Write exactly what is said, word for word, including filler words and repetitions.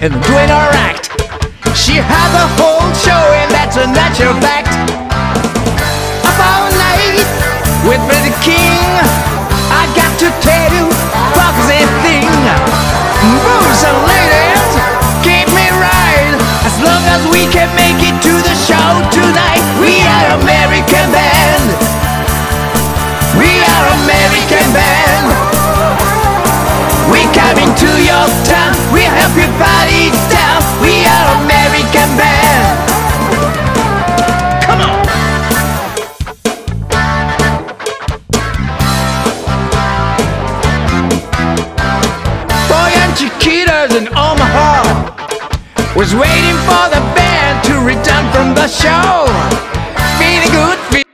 and doing her act. She had the whole show, and that's a natural fact. Up all night with the king, I got to tell you, fuck that thing. Moves and ladies, keep me right. As long as we can make it to the show tonight, we are American band. We are American band. We coming to your town, we help you party down. We are American band. Come on. Boy and Chiquitas in Omaha was waiting for the band to return from the show. Feeling good, feeling